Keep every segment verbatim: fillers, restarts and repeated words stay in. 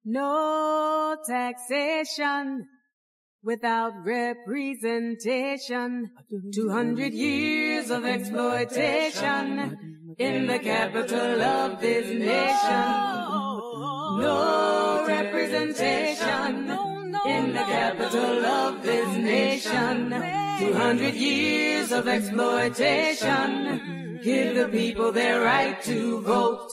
No taxation without representation. Two hundred years of exploitation in the capital of this nation. No representation in the capital of this nation. Two hundred years of exploitation. Give the people their right to vote.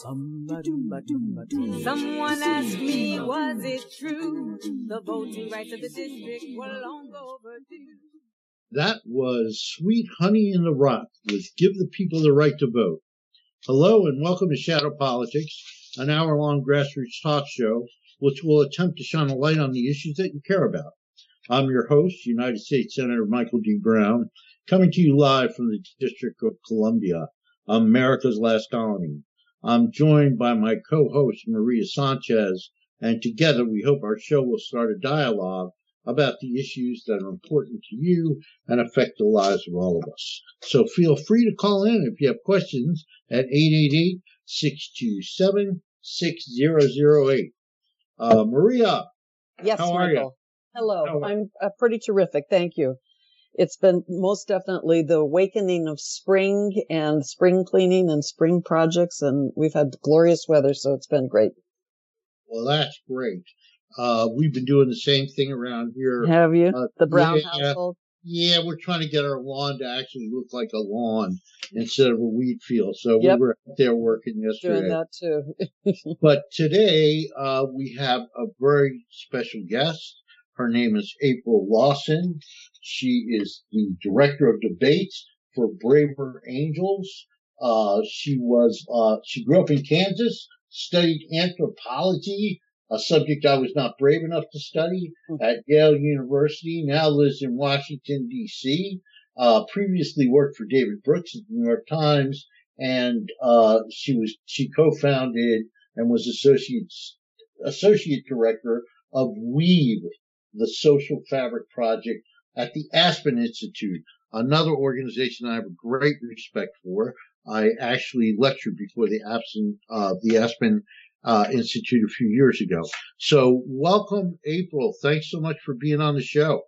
Someone asked me, was it true? The voting rights of the district were long overdue. That was Sweet Honey in the Rock with Give the People the Right to Vote. Hello and welcome to Shadow Politics, an hour-long grassroots talk show which will attempt to shine a light on the issues that you care about. I'm your host, United States Senator Michael D. Brown, coming to you live from the District of Columbia, America's last colony. I'm joined by my co-host, Maria Sanchez, and together we hope our show will start a dialogue about the issues that are important to you and affect the lives of all of us. So feel free to call in if you have questions at eight eight eight, six two seven, six zero zero eight. Uh, Maria, yes, how Michael. are you? Hello. How are I'm uh, pretty terrific. Thank you. It's been most definitely the awakening of spring and spring cleaning and spring projects, and we've had glorious weather, so it's been great. Well, that's great. Uh, we've been doing the same thing around here. Have you? Uh, the Brown yeah, household? Yeah, we're trying to get our lawn to actually look like a lawn instead of a wheat field. So Yep. we were out there working yesterday. Doing that too. But today uh, we have a very special guest. Her name is April Lawson. She is the director of debates for Braver Angels. Uh, she was, uh, she grew up in Kansas, studied anthropology, a subject I was not brave enough to study at Yale University, now lives in Washington, D C, uh, previously worked for David Brooks at the New York Times, and, uh, she was, she co-founded and was associate, associate director of Weave, the Social Fabric Project at the Aspen Institute, another organization I have a great respect for. I actually lectured before the Aspen, uh, the Aspen uh, Institute a few years ago. So welcome, April. Thanks so much for being on the show.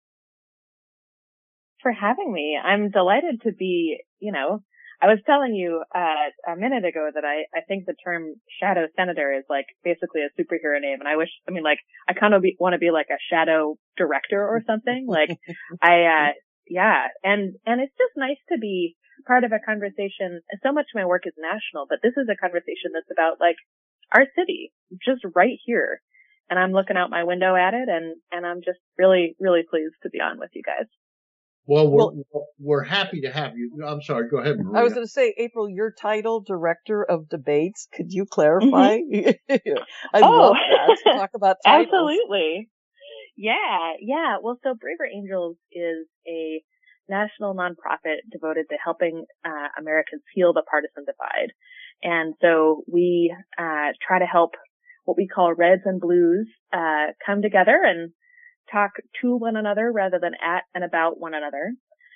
For having me. I'm delighted to be, you know, I was telling you uh, a minute ago that I, I think the term shadow senator is like basically a superhero name. And I wish, I mean, like, I kind of want to be like a shadow director or something. Like, I, uh, yeah. And, and it's just nice to be part of a conversation. So much of my work is national, but this is a conversation that's about like our city, just right here. And I'm looking out my window at it, and, and I'm just really, really pleased to be on with you guys. Well, we're, well, we're happy to have you. I'm sorry. Go ahead, Maria. I was going to say, April, your title, Director of Debates. Could you clarify? Mm-hmm. I oh, love that. To talk about titles. Absolutely. Yeah, yeah. Well, so Braver Angels is a national nonprofit devoted to helping uh, Americans heal the partisan divide. And so we uh, try to help what we call reds and blues uh, come together and talk to one another rather than at and about one another.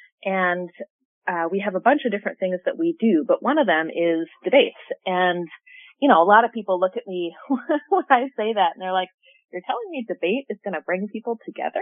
And uh, we have a bunch of different things that we do, but one of them is debates. And, you know, a lot of people look at me when I say that and they're like, you're telling me debate is going to bring people together?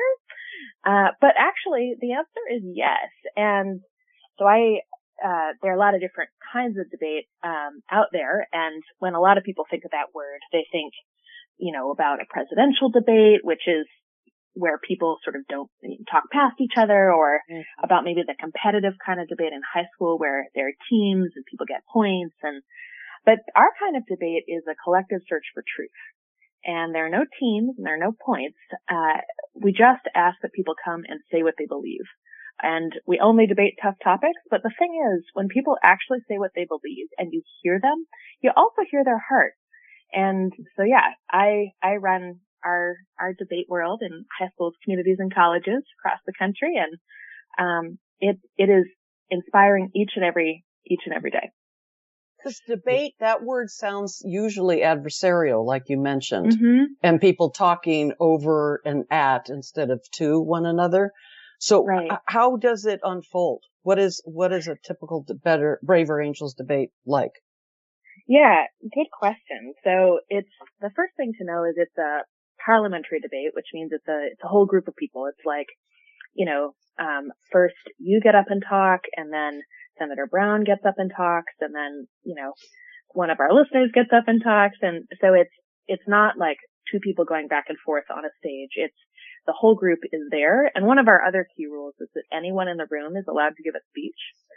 Uh, but actually the answer is yes. And so I, uh, there are a lot of different kinds of debate, um, out there. And when a lot of people think of that word, they think, you know, about a presidential debate, which is where people sort of don't talk past each other, or mm-hmm. about maybe the competitive kind of debate in high school where there are teams and people get points. And, but our kind of debate is a collective search for truth. And there are no teams and there are no points. Uh, we just ask that people come and say what they believe. And we only debate tough topics. But the thing is, when people actually say what they believe and you hear them, you also hear their heart. And so, yeah, I, I run our, our debate world in high schools, communities, and colleges across the country. And, um, it, it is inspiring each and every, each and every day. Because debate, that word sounds usually adversarial, like you mentioned, mm-hmm. and people talking over and at instead of to one another. So right. h- how does it unfold? What is, what is a typical de- better, Braver Angels debate like? Yeah, good question. So it's, the first thing to know is it's a parliamentary debate, which means it's a, it's a whole group of people. It's like, you know, um, first you get up and talk, and then Senator Brown gets up and talks, and then, you know, one of our listeners gets up and talks. And so it's, it's not like two people going back and forth on a stage. It's the whole group is there. And one of our other key rules is that anyone in the room is allowed to give a speech.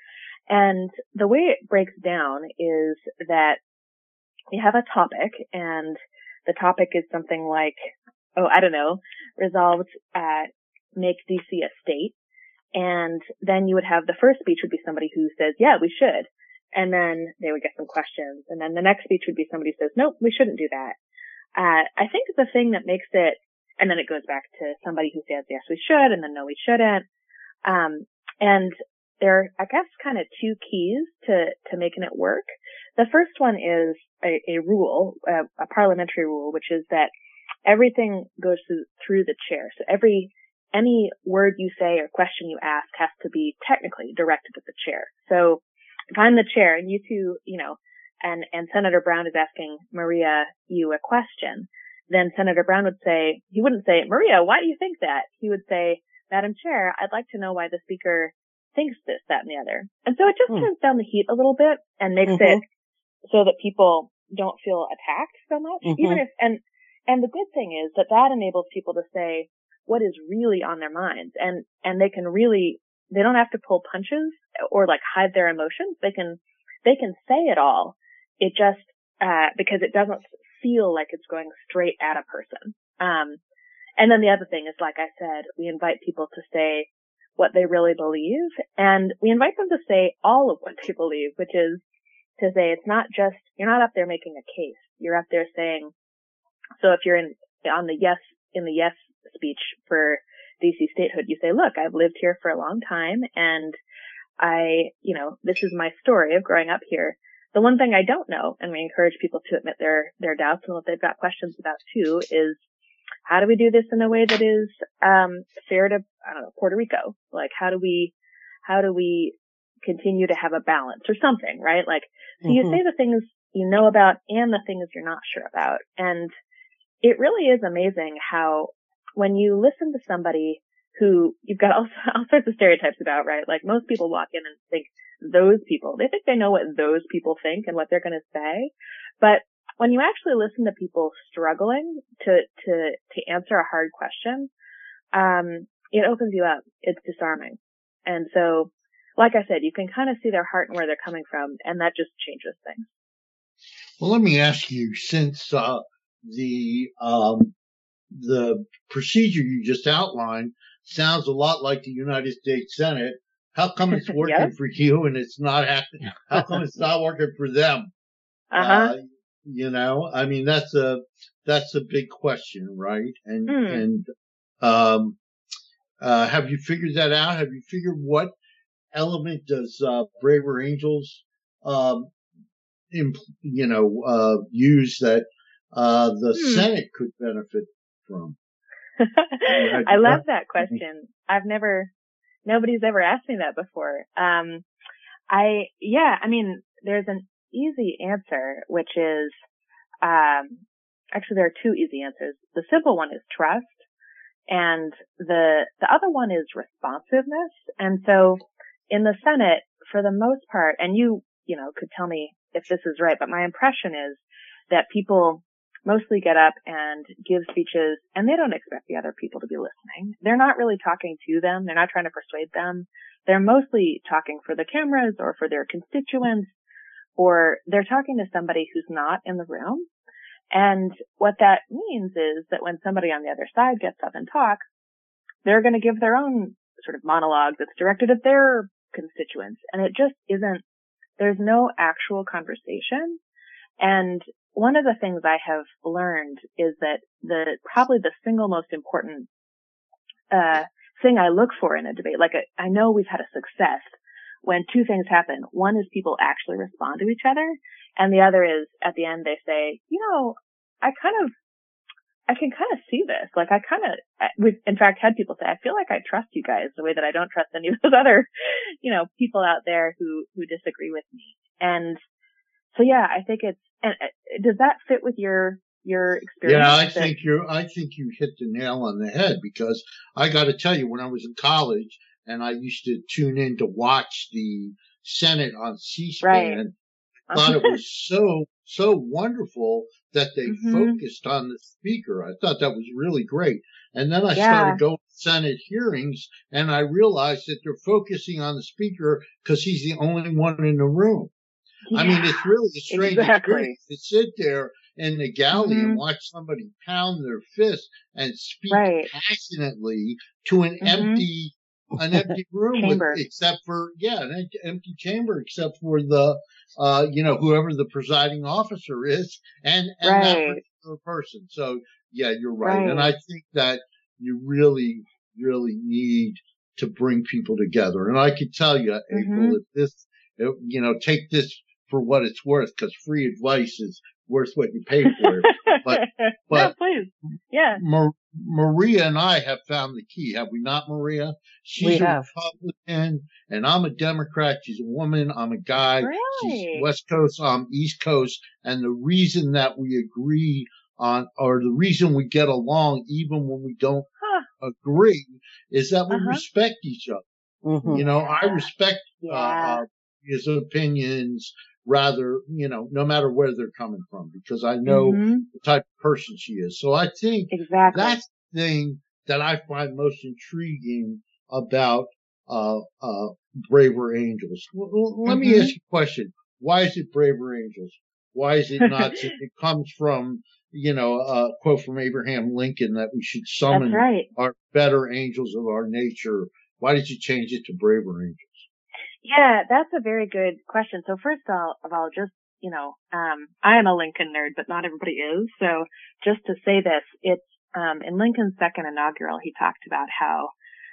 And the way it breaks down is that we have a topic, and the topic is something like, oh, I don't know, resolved, uh, make D C a state. And then you would have, the first speech would be somebody who says, yeah, we should. And then they would get some questions. And then the next speech would be somebody who says, nope, we shouldn't do that. Uh, I think the thing that makes it, and then it goes back to somebody who says, yes, we should, and then no, we shouldn't. Um, and there are, I guess, kind of two keys to, to making it work. The first one is a, a rule, a, a parliamentary rule, which is that everything goes through, through the chair. So every, any word you say or question you ask has to be technically directed at the chair. So if I'm the chair and you two, you know, and, and Senator Brown is asking Maria, you a question, then Senator Brown would say, he wouldn't say, Maria, why do you think that? He would say, Madam Chair, I'd like to know why the speaker thinks this, that, and the other. And so it just hmm. turns down the heat a little bit and makes mm-hmm. it so that people don't feel attacked so much. Mm-hmm. Even if, and, and the good thing is that that enables people to say what is really on their minds, and, and they can really, they don't have to pull punches or like hide their emotions. They can, they can say it all. It just, uh, because it doesn't feel like it's going straight at a person. Um, and then the other thing is, like I said, we invite people to say what they really believe, and we invite them to say all of what they believe, which is to say it's not just, you're not up there making a case. You're up there saying, so if you're in, on the yes, in the yes speech for D C statehood, you say, look, I've lived here for a long time, and I, you know, this is my story of growing up here. The one thing I don't know, and we encourage people to admit their, their doubts and what they've got questions about too, is how do we do this in a way that is, um, fair to, I don't know, Puerto Rico? Like, how do we, how do we continue to have a balance or something, right? Like, so mm-hmm. you say the things you know about and the things you're not sure about. And it really is amazing how when you listen to somebody who you've got all, all sorts of stereotypes about, right? Like most people walk in and think those people, they think they know what those people think and what they're going to say. But when you actually listen to people struggling to, to, to answer a hard question, um, it opens you up. It's disarming. And so, like I said, you can kind of see their heart and where they're coming from, and that just changes things. Well, let me ask you, since, uh, the, um, the procedure you just outlined sounds a lot like the United States Senate, how come it's working yes. for you and it's not happening? How come it's not working for them? Uh-huh. Uh, you know, I mean, that's a, that's a big question, right? And, mm. and, um, uh, have you figured that out? Have you figured what element does, uh, Braver Angels, um, imp- you know, uh, use that, uh, the hmm. Senate could benefit from? I love that question. I've never, nobody's ever asked me that before. Um, I, yeah, I mean, there's an easy answer, which is, um, actually there are two easy answers. The simple one is trust, and the, the other one is responsiveness. And so in the Senate, for the most part, and you, you know, could tell me if this is right, but my impression is that people mostly get up and give speeches and they don't expect the other people to be listening. They're not really talking to them. They're not trying to persuade them. They're mostly talking for the cameras or for their constituents, or they're talking to somebody who's not in the room. And what that means is that when somebody on the other side gets up and talks, they're going to give their own sort of monologue that's directed at their constituents. And it just isn't, there's no actual conversation. And one of the things I have learned is that the, probably the single most important, uh, thing I look for in a debate, like a, I know we've had a success when two things happen. One is people actually respond to each other, and the other is at the end they say, you know, I kind of, I can kind of see this. Like I kind of, we've in fact had people say, I feel like I trust you guys the way that I don't trust any of those other, you know, people out there who, who disagree with me. And so yeah, I think it's, and uh, does that fit with your, your experience? Yeah, I that, think you're, I think you hit the nail on the head, because I got to tell you, when I was in college and I used to tune in to watch the Senate on C-SPAN, right. I thought it was so, so wonderful that they mm-hmm. focused on the speaker. I thought that was really great. And then I yeah. started going to Senate hearings, and I realized that they're focusing on the speaker because he's the only one in the room. Yeah, I mean, it's really a strange exactly. experience to sit there in the galley mm-hmm. and watch somebody pound their fist and speak right. passionately to an mm-hmm. empty, an empty room, with, except for, yeah, an empty chamber, except for the, uh, you know, whoever the presiding officer is and, and right. that particular person. So, yeah, you're right. right. And I think that you really, really need to bring people together. And I can tell you, mm-hmm. April, if this, if, you know, take this for what it's worth, because free advice is worth what you pay for it. But, but yeah, please. Yeah. Mar- Maria and I have found the key, have we not, Maria? She's we a have. Republican, and I'm a Democrat. She's a woman. I'm a guy. Really? She's West Coast. I'm East Coast. And the reason that we agree on, or the reason we get along, even when we don't huh. agree, is that we uh-huh. respect each other. Mm-hmm. You know, I respect yeah. uh, uh, his opinions. Rather, you know, no matter where they're coming from, because I know mm-hmm. the type of person she is. So I think exactly. that's the thing that I find most intriguing about uh, uh, Braver Angels. Well, let mm-hmm. me ask you a question. Why is it Braver Angels? Why is it not? It comes from, you know, a quote from Abraham Lincoln that we should summon right. our better angels of our nature. Why did you change it to Braver Angels? Yeah, that's a very good question. So first of all, of all, just, you know, um, I am a Lincoln nerd, but not everybody is. So just to say this, it's, um, in Lincoln's second inaugural, he talked about how,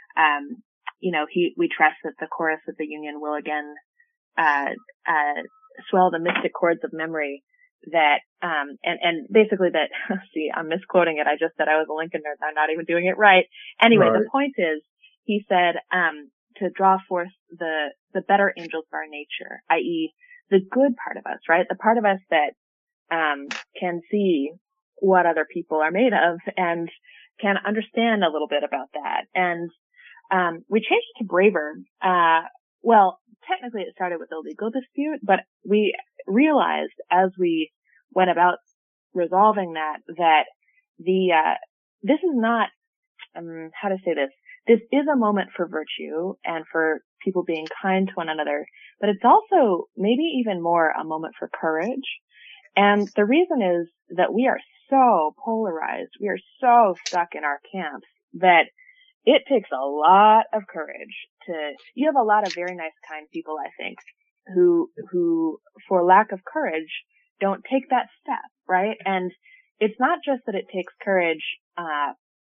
um, you know, he, we trust that the chorus of the Union will again, uh, uh, swell the mystic chords of memory that, um, and, and basically that, see, I'm misquoting it. I just said I was a Lincoln nerd. I'm not even doing it right. Anyway, right. The point is, he said, um, to draw forth the, the better angels of our nature, that is the good part of us, right? The part of us that, um, can see what other people are made of and can understand a little bit about that. And, um, we changed it to braver. Uh, well, technically it started with a legal dispute, but we realized as we went about resolving that, that the, uh, this is not, um, how to say this? This is a moment for virtue and for people being kind to one another, but it's also maybe even more a moment for courage. And the reason is that we are so polarized. We are so stuck in our camps that it takes a lot of courage to, you have a lot of very nice, kind people, I think, who, who for lack of courage don't take that step, right? And it's not just that it takes courage, uh,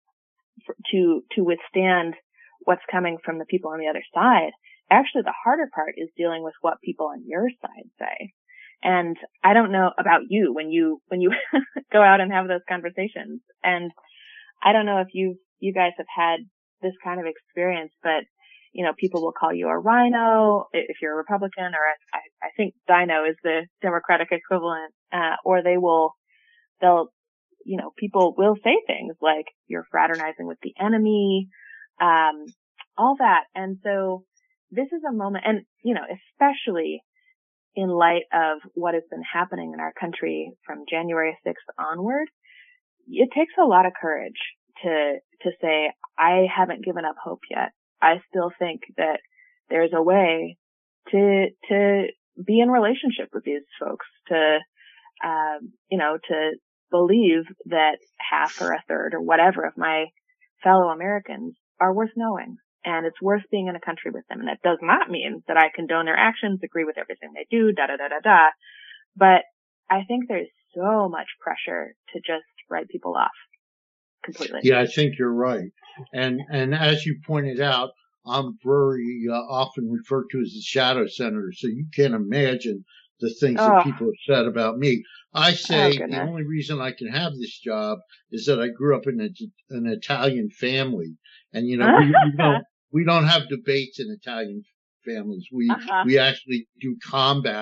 to, to withstand what's coming from the people on the other side. Actually, the harder part is dealing with what people on your side say. And I don't know about you when you, when you go out and have those conversations. And I don't know if you, you guys have had this kind of experience, but, you know, people will call you a rhino if you're a Republican, or I, I think dino is the Democratic equivalent, uh, or they will, they'll, you know, people will say things like you're fraternizing with the enemy, um, all that. And so this is a moment, and, you know, especially in light of what has been happening in our country from January sixth onward, it takes a lot of courage to, to say, I haven't given up hope yet. I still think that there's a way to, to be in relationship with these folks, to, um, you know, to believe that half or a third or whatever of my fellow Americans are worth knowing, and it's worth being in a country with them. And that does not mean that I condone their actions, agree with everything they do, da da da da da. But I think there's so much pressure to just write people off completely. Yeah, I think you're right. And and as you pointed out, I'm very uh, often referred to as the shadow senator, so you can't imagine the things oh. that people have said about me. I say oh, the only reason I can have this job is that I grew up in a, an Italian family, and you know we, we don't we don't have debates in Italian families. We uh-huh. we actually do combat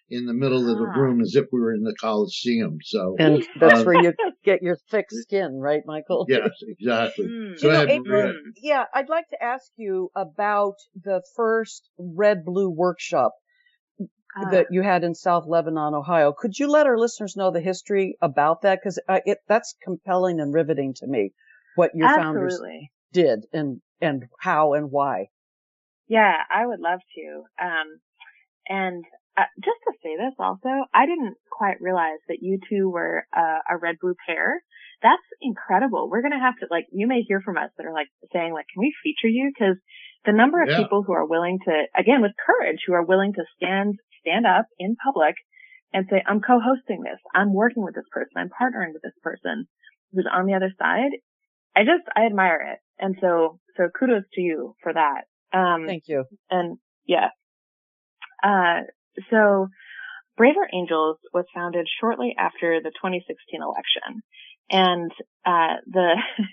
in the middle of the Ah. room as if we were in the Coliseum. So, And that's um, where you get your thick skin, right, Michael? yes, exactly. Mm. Go You know, ahead, April, Maria. yeah, I'd like to ask you about the first Red Blue workshop Ah. that you had in South Lebanon, Ohio. Could you let our listeners know the history about that? Because uh, it that's compelling and riveting to me, what your founders Absolutely. did and and how and why. Yeah, I would love to. Um, and uh, just to say this also, I didn't quite realize that you two were uh, a red blue pair. That's incredible. We're going to have to, like, you may hear from us that are like saying, like, can we feature you? Because the number of Yeah. people who are willing to, again, with courage, who are willing to stand, stand up in public and say, I'm co-hosting this. I'm working with this person. I'm partnering with this person who's on the other side. I just, I admire it. And so, so kudos to you for that. Um, Thank you. and yeah. Uh, so Braver Angels was founded shortly after the twenty sixteen election. And, uh, the,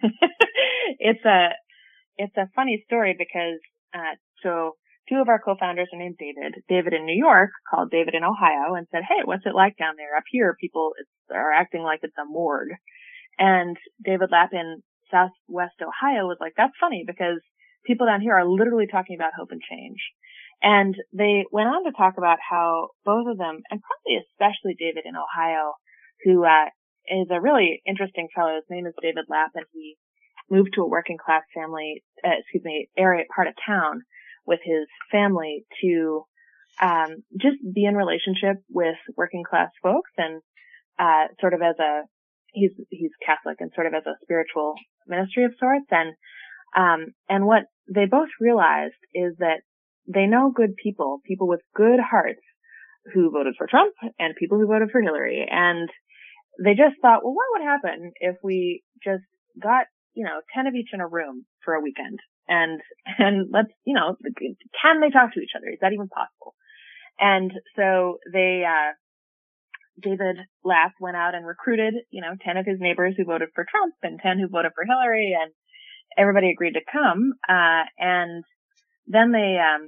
it's a, it's a funny story because, uh, so two of our co-founders are named David. David in New York called David in Ohio and said, hey, what's it like down there? Up here, people are acting like it's a morgue. And David Lapp in Southwest Ohio was like, that's funny because people down here are literally talking about hope and change. And they went on to talk about how both of them, and probably especially David in Ohio, who, uh, is a really interesting fellow. His name is David Lapp, and he moved to a working class family, uh, excuse me, area, part of town with his family to, um, just be in relationship with working class folks and, uh, sort of as a, he's, he's Catholic and sort of as a spiritual ministry of sorts. And, um, and what they both realized is that they know good people, people with good hearts who voted for Trump and people who voted for Hillary. And they just thought, well, what would happen if we just got, you know, ten of each in a room for a weekend? And, and let's, you know, can they talk to each other? Is that even possible? And so they, uh, David Lapp went out and recruited, you know, ten of his neighbors who voted for Trump and ten who voted for Hillary, and everybody agreed to come. Uh, and then they, um,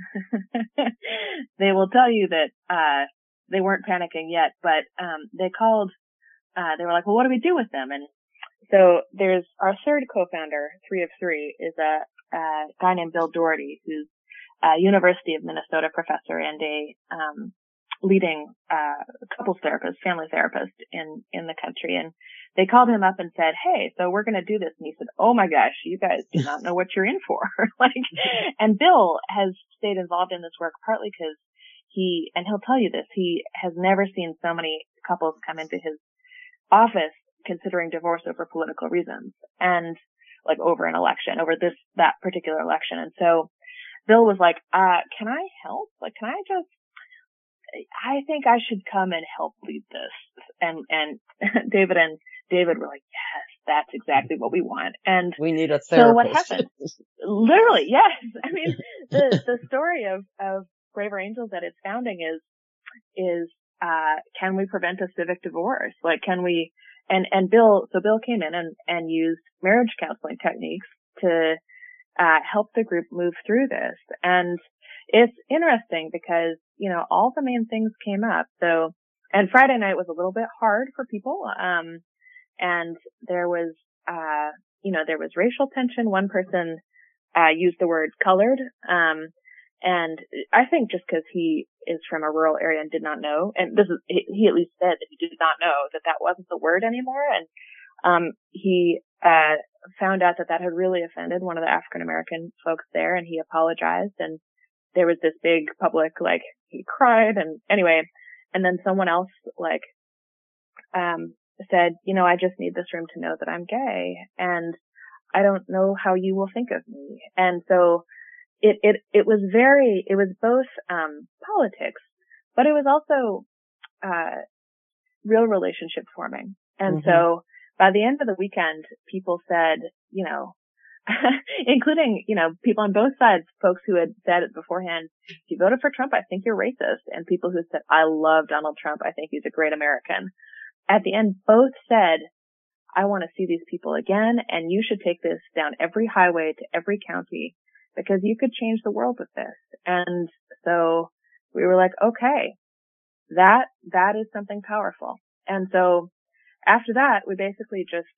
they will tell you that, uh, they weren't panicking yet, but, um, they called, uh, they were like, well, what do we do with them? And so there's our third co-founder, three of three, is a, a guy named Bill Doherty, who's a University of Minnesota professor and a, um, leading, uh, couples therapist, family therapist in, in the country. And they called him up and said, hey, so we're going to do this. And he said, oh my gosh, you guys do not know what you're in for. like, and Bill has stayed involved in this work partly because he, and he'll tell you this, he has never seen so many couples come into his office considering divorce over political reasons and like over an election, over this, that particular election. And so Bill was like, uh, can I help? Like, can I just, I think I should come and help lead this. And, and David and David were like, yes, that's exactly what we want. And we need a therapist. So what happened? Literally, yes. I mean, the, the story of, of Braver Angels at its founding is, is, uh, can we prevent a civic divorce? Like, can we, and, and Bill, so Bill came in and, and used marriage counseling techniques to, uh, help the group move through this. And it's interesting because, you know, all the main things came up. So, and Friday night was a little bit hard for people. Um, and there was, uh, you know, there was racial tension. One person, uh, used the word colored. Um, and I think just because he is from a rural area and did not know, and this is, he, he at least said that he did not know that that wasn't the word anymore. And, um, he, uh, found out that that had really offended one of the African American folks there, and he apologized. And there was this big public, like, he cried, and anyway, and then someone else, like, um, said, you know, I just need this room to know that I'm gay, and I don't know how you will think of me. And so it, it, it was very, it was both, um, politics, but it was also, uh, real relationship forming. And mm-hmm. so by the end of the weekend, people said, you know, including, you know, people on both sides, folks who had said it beforehand, if you voted for Trump, I think you're racist. And people who said, I love Donald Trump. I think he's a great American. At the end, both said, I want to see these people again. And you should take this down every highway to every county because you could change the world with this. And so we were like, okay. that, that is something powerful. And so after that, we basically just,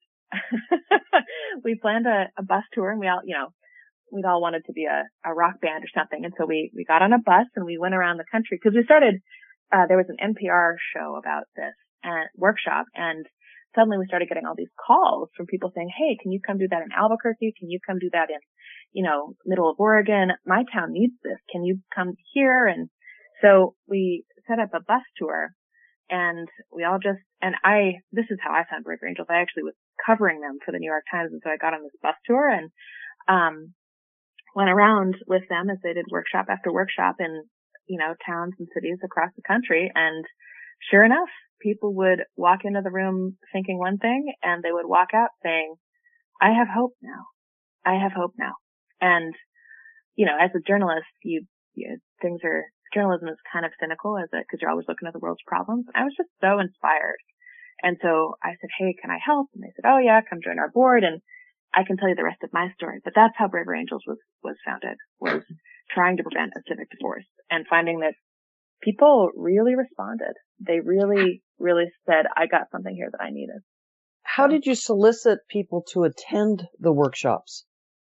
we planned a, a bus tour, and we all, you know, we'd all wanted to be a, a rock band or something. And so we, we got on a bus and we went around the country, because we started, uh, there was an N P R show about this and workshop, and suddenly we started getting all these calls from people saying, hey, can you come do that in Albuquerque? Can you come do that in, you know, middle of Oregon? My town needs this. Can you come here? And so we set up a bus tour, and we all just, and I, this is how I found Braver Angels. I actually was covering them for the New York Times. And so I got on this bus tour and, um, went around with them as they did workshop after workshop in, you know, towns and cities across the country. And sure enough, people would walk into the room thinking one thing, and they would walk out saying, I have hope now. I have hope now. And, you know, as a journalist, you, you things are, journalism is kind of cynical as a, cause you're always looking at the world's problems. And I was just so inspired. And so I said, hey, can I help? And they said, oh yeah, come join our board. And I can tell you the rest of my story, but that's how Braver Angels was, was founded, was trying to prevent a civic divorce and finding that people really responded. They really, really said, I got something here that I needed. How did you solicit people to attend the workshops?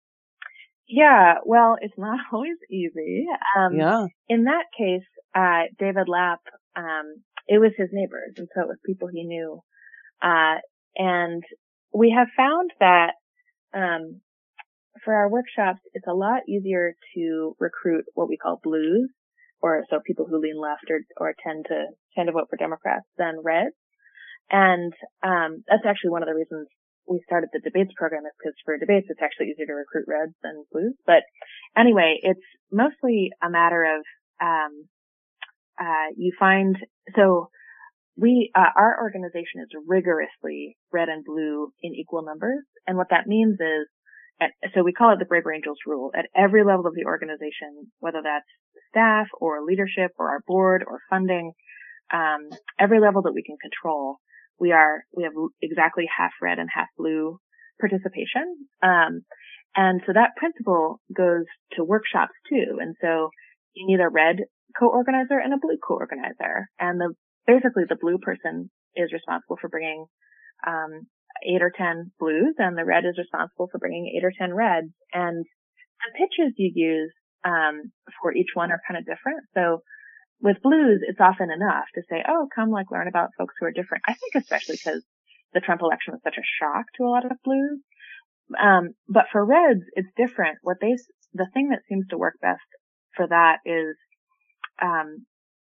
Yeah, well, it's not always easy. Um, yeah. In that case, uh, David Lapp, um, it was his neighbors, and so it was people he knew. Uh, and we have found that Um, for our workshops, it's a lot easier to recruit what we call blues, or so people who lean left or, or tend to, tend to vote for Democrats, than reds. And, um, that's actually one of the reasons we started the debates program, is because for debates, it's actually easier to recruit reds than blues. But anyway, it's mostly a matter of, um, uh, you find, so we, uh, our organization is rigorously red and blue in equal numbers. And what that means is, at, so we call it the Braver Angels rule. At every level of the organization, whether that's staff or leadership or our board or funding, um, every level that we can control, we are, we have exactly half red and half blue participation. Um, and so that principle goes to workshops too. And so you need a red co-organizer and a blue co-organizer. And the, basically the blue person is responsible for bringing, um, eight or ten blues, and the red is responsible for bringing eight or ten reds. And the pitches you use, um, for each one are kind of different. So with blues, it's often enough to say, oh, come like learn about folks who are different. I think especially because the Trump election was such a shock to a lot of blues. Um, but for reds, it's different. What they, the thing that seems to work best for that is, um,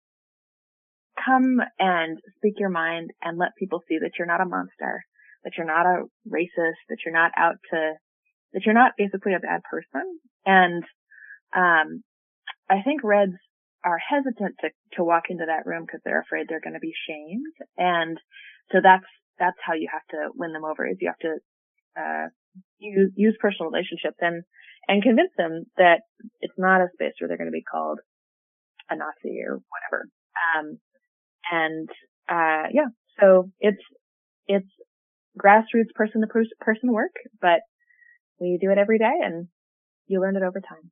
come and speak your mind and let people see that you're not a monster, that you're not a racist, that you're not out to, that you're not basically a bad person. And, um, I think reds are hesitant to, to walk into that room because they're afraid they're going to be shamed. And so that's, that's how you have to win them over, is you have to, uh, use, use personal relationships and, and convince them that it's not a space where they're going to be called a Nazi or whatever. Um, and, uh, yeah, so it's, it's grassroots person to person work, but we do it every day and you learn it over time.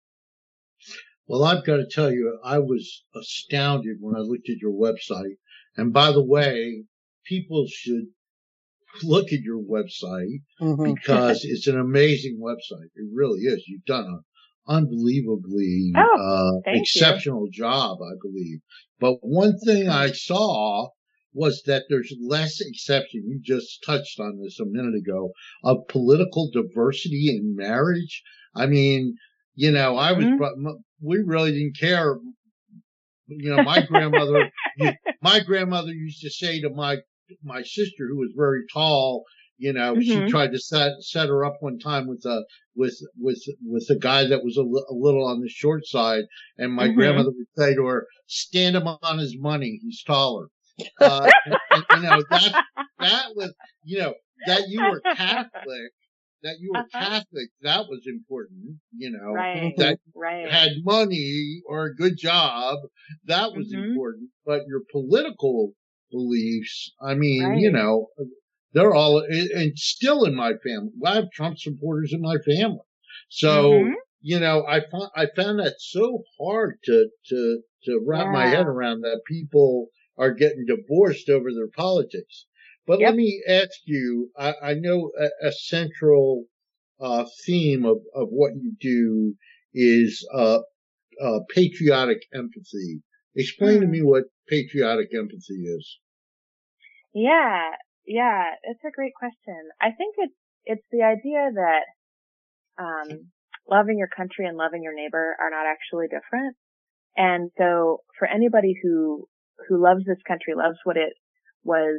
Well, I've got to tell you, I was astounded when I looked at your website. And by the way, people should look at your website mm-hmm. because it's an amazing website. It really is. You've done an unbelievably oh, uh, exceptional you. job, I believe. But one thing I saw was that there's less acceptance. You just touched on this a minute ago, of political diversity in marriage. I mean, you know, I was, mm-hmm. we really didn't care. You know, my grandmother, my grandmother used to say to my, my sister, who was very tall, you know, mm-hmm. she tried to set, set her up one time with a, with, with, with a guy that was a, li- a little on the short side. And my mm-hmm. grandmother would say to her, stand him on his money. He's taller. Uh, and, and, you know, that, that was, you know, that you were Catholic. That you were uh-huh. Catholic, that was important, you know, right. that right. had money or a good job, that was mm-hmm. important. But your political beliefs, I mean, right. you know, they're all, and still in my family. I have Trump supporters in my family. So, mm-hmm. you know, I found, I found that so hard to, to, to wrap yeah. my head around, that people are getting divorced over their politics. But Yep. let me ask you, I, I know a, a central uh, theme of, of what you do is uh, uh, patriotic empathy. Explain to Mm. me what patriotic empathy is. Yeah, yeah, it's a great question. I think it's it's the idea that um, loving your country and loving your neighbor are not actually different. And so, for anybody who who loves this country, loves what it was,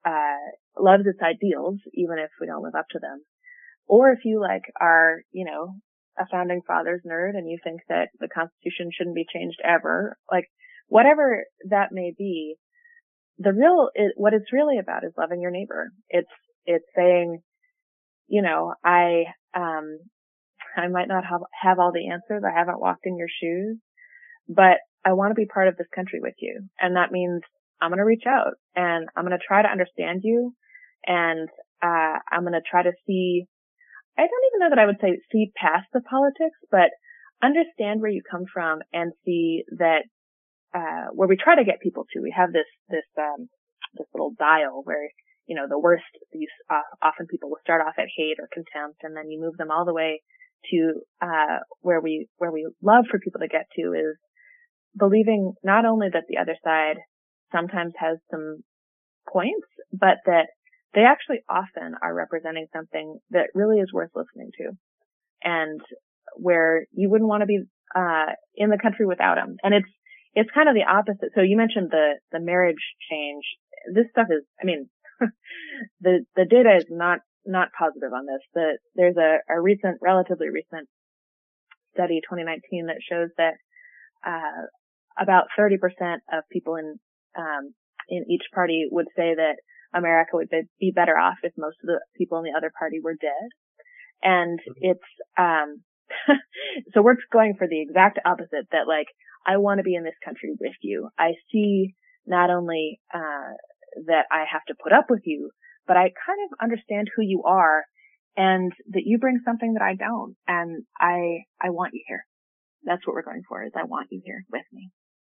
uh, loves its ideals, even if we don't live up to them, or if you like are, you know, a founding fathers nerd and you think that the Constitution shouldn't be changed ever, like whatever that may be, the real, it, what it's really about is loving your neighbor. It's, it's saying, you know, I, um, I might not have, have all the answers. I haven't walked in your shoes, but I want to be part of this country with you. And that means I'm going to reach out and I'm going to try to understand you. And, uh, I'm going to try to see, I don't even know that I would say see past the politics, but understand where you come from and see that, uh, where we try to get people to. We have this, this, um, this little dial where, you know, the worst, these, uh, often people will start off at hate or contempt, and then you move them all the way to, uh, where we, where we love for people to get to is believing not only that the other side sometimes has some points, but that they actually often are representing something that really is worth listening to, and where you wouldn't want to be, uh, in the country without them. And it's, it's kind of the opposite. So you mentioned the, the marriage change. This stuff is, I mean, the, the data is not, not positive on this. The, there's a, a recent, relatively recent study, twenty nineteen, that shows that, uh, about thirty percent of people in, um, in each party would say that America would be better off if most of the people in the other party were dead. And it's, um, so we're going for the exact opposite, that like, I want to be in this country with you. I see not only, uh, that I have to put up with you, but I kind of understand who you are and that you bring something that I don't. And I, I want you here. That's what we're going for, is I want you here with me.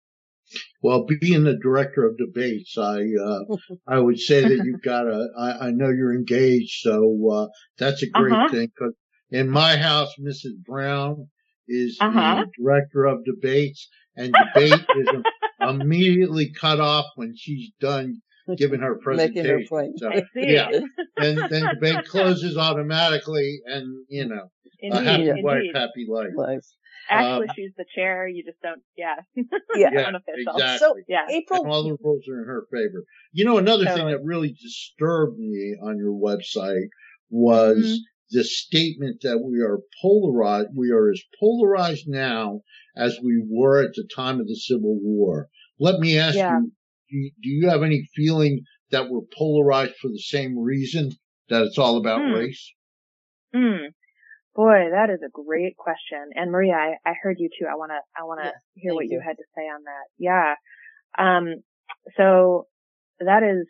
Well, being the director of debates, I uh, I would say that you've got a. I, I know you're engaged, so uh, that's a great uh-huh. thing. Because in my house, Missus Brown is uh-huh. the director of debates, and debate is immediately cut off when she's done giving her presentation. Making her point. So, I see. yeah, and then debate closes automatically, and you know, Indeed, a happy indeed. wife, happy life. Life. Actually, Um, she's the chair. You just don't, yeah. Yeah, yeah, unofficial. exactly. So Yeah. April, And all the rules are in her favor. You know, another Totally. thing that really disturbed me on your website was mm-hmm. the statement that we are polarized. We are as polarized now as we were at the time of the Civil War. Let me ask Yeah. you, do you, do you have any feeling that we're polarized for the same reason, that it's all about mm. race? Mm. Boy, that is a great question. And Maria, I, I heard you too. I want to, I want to Yeah, hear what you. you had to say on that. Yeah. Um, so that is,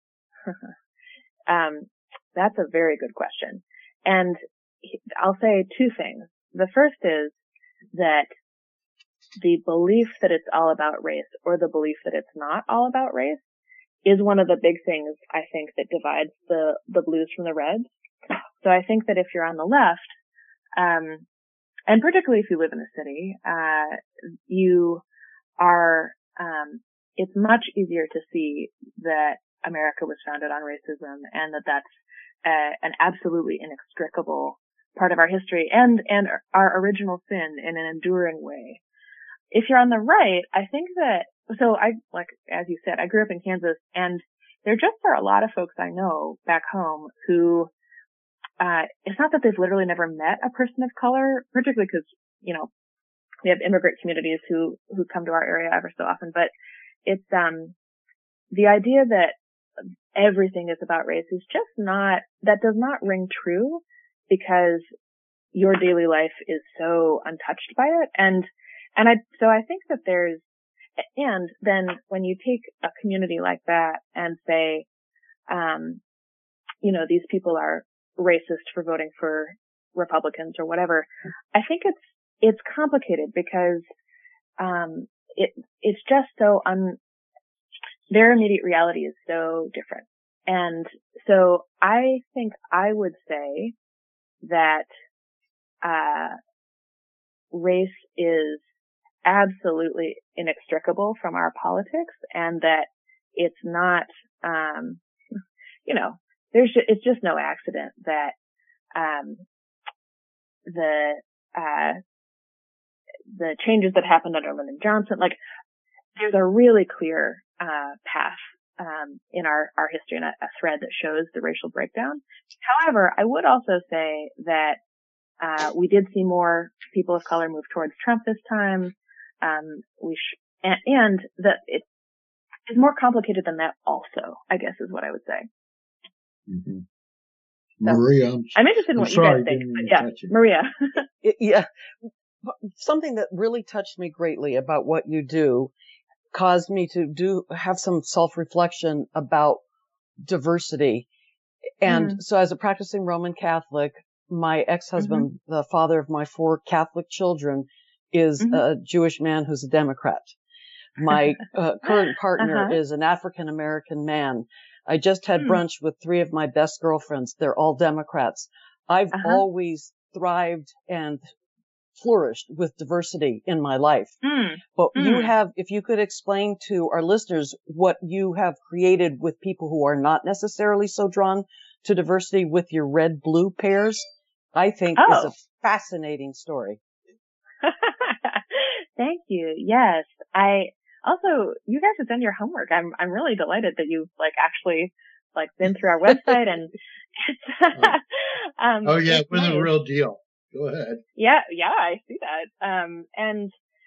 um, that's a very good question. And I'll say two things. The first is that the belief that it's all about race, or the belief that it's not all about race, is one of the big things I think that divides the, the blues from the reds. So I think that if you're on the left, um, and particularly if you live in a city, uh, you are, um, it's much easier to see that America was founded on racism, and that that's uh, an absolutely inextricable part of our history and, and our original sin in an enduring way. If you're on the right, I think that, so I, like, as you said, I grew up in Kansas, and there just are a lot of folks I know back home who, Uh, it's not that they've literally never met a person of color, particularly because, you know, we have immigrant communities who, who come to our area ever so often, but it's, um, the idea that everything is about race is just not, that does not ring true, because your daily life is so untouched by it. And, and I, so I think that there's, and then when you take a community like that and say, um, you know, these people are racist for voting for Republicans or whatever, I think it's, it's complicated because, um, it, it's just so un, their immediate reality is so different. And so I think I would say that, uh, race is absolutely inextricable from our politics, and that it's not, um, you know, there's just, it's just no accident that, um, the, uh, the changes that happened under Lyndon Johnson, like, there's a really clear, uh, path, um, in our, our history and a, a thread that shows the racial breakdown. However, I would also say that, uh, we did see more people of color move towards Trump this time. Um, we sh- and, and that it is more complicated than that also, I guess is what I would say. Mm-hmm. Maria, I'm, I'm interested in I'm what sorry, you guys think, didn't but yeah, Maria. Yeah. Something that really touched me greatly about what you do caused me to do, have some self-reflection about diversity. And Mm. so as a practicing Roman Catholic, my ex-husband, mm-hmm. the father of my four Catholic children, is mm-hmm. a Jewish man who's a Democrat. My uh, current partner uh-huh. is an African-American man. I just had mm. brunch with three of my best girlfriends. They're all Democrats. I've uh-huh. always thrived and flourished with diversity in my life. Mm. But mm. you have, if you could explain to our listeners what you have created with people who are not necessarily so drawn to diversity with your red-blue pairs, I think oh. is a fascinating story. Thank you. Yes. I also, you guys have done your homework. I'm, I'm really delighted that you've like actually like been through our website and it's, um, oh yeah, it's it was nice. a real deal. Go ahead. Yeah. Yeah. I see that. Um, and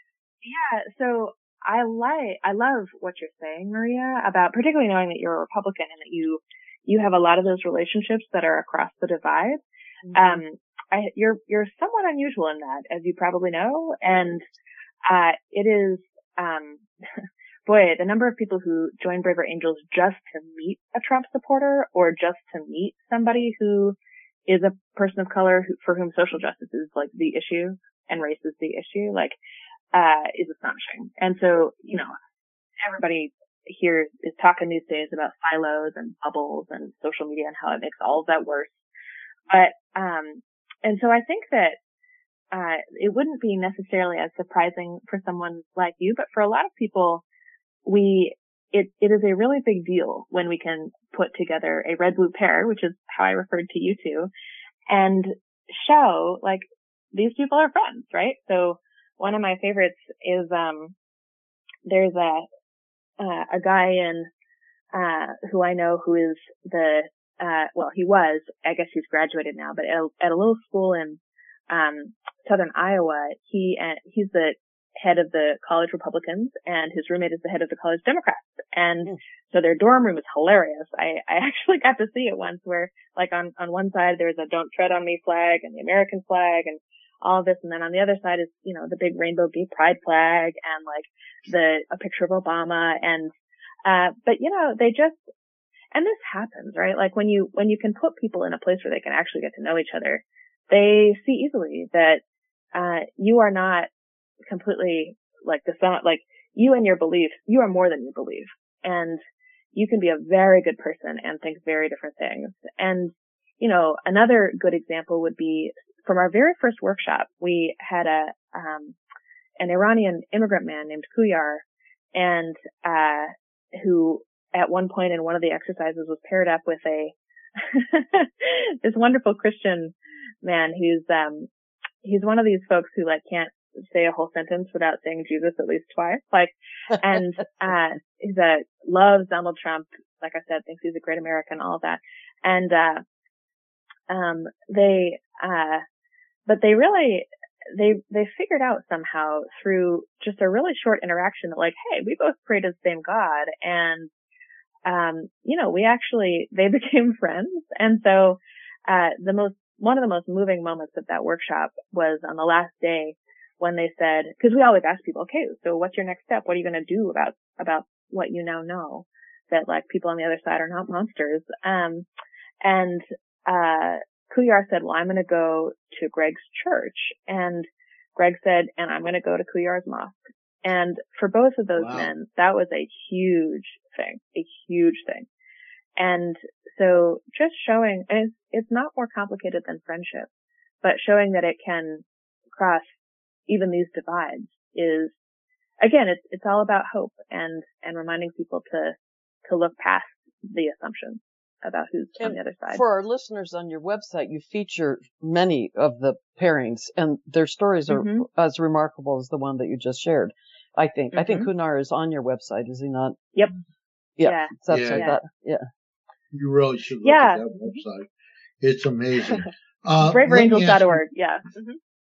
yeah, so I like, I love what you're saying, Maria, about particularly knowing that you're a Republican and that you, you have a lot of those relationships that are across the divide. Mm-hmm. Um, I, you're, you're somewhat unusual in that, as you probably know. And, uh, it is, um, boy, the number of people who join Braver Angels just to meet a Trump supporter or just to meet somebody who is a person of color who, for whom social justice is like the issue and race is the issue, like, uh, is astonishing. And so, you know, everybody here is talking these days about silos and bubbles and social media and how it makes all of that worse. But, um, and so I think that, uh, it wouldn't be necessarily as surprising for someone like you, but for a lot of people, we, it, it is a really big deal when we can put together a red-blue pair, which is how I referred to you two, and show, like, these people are friends, right? So one of my favorites is, um, there's a, uh, a guy in, uh, who I know who is the, uh, well, he was, I guess he's graduated now, but at a, at a little school in, um, southern Iowa, he, uh, he's the head of the college Republicans and his roommate is the head of the college Democrats. And mm. so their dorm room is hilarious. I, I actually got to see it once where like on, on one side there's a don't tread on me flag and the American flag and all of this. And then on the other side is, you know, the big rainbow gay pride flag and like the, a picture of Obama. And, uh, but you know, they just, and this happens, right? Like when you, when you can put people in a place where they can actually get to know each other, they see easily that, uh, you are not completely like the sound, like you and your beliefs, you are more than you believe. And you can be a very good person and think very different things. And, you know, another good example would be from our very first workshop, we had a, um, an Iranian immigrant man named Kuyar and, uh, who at one point in one of the exercises was paired up with a, this wonderful Christian man who's, um, he's one of these folks who like can't say a whole sentence without saying Jesus at least twice. Like, and, uh, he's a, loves Donald Trump. Like I said, thinks he's a great American, all of that. And, uh, um, they, uh, but they really, they, they figured out somehow through just a really short interaction that like, hey, we both pray to the same God. And, um, you know, we actually, they became friends. And so, uh, the most, one of the most moving moments of that workshop was on the last day when they said, cause we always ask people, okay, so what's your next step? What are you going to do about, about what you now know that like people on the other side are not monsters? Um, and, uh, Kuyar said, well, I'm going to go to Greg's church. And Greg said, and I'm going to go to Kuyar's mosque. And for both of those wow. men, that was a huge thing, a huge thing. And so just showing, and it's, it's not more complicated than friendship, but showing that it can cross even these divides is, again, it's, it's all about hope and, and reminding people to, to look past the assumptions about who's and on the other side. For our listeners on your website, you feature many of the pairings, and their stories are mm-hmm. as remarkable as the one that you just shared. I think. Mm-hmm. I think Kunar is on your website, is he not? Yep. Yeah. Yeah. That's yeah. Like yeah. that. Yeah. You really should look yeah. at that website. It's amazing. Uh, braver angels dot org. Yeah. Mm-hmm.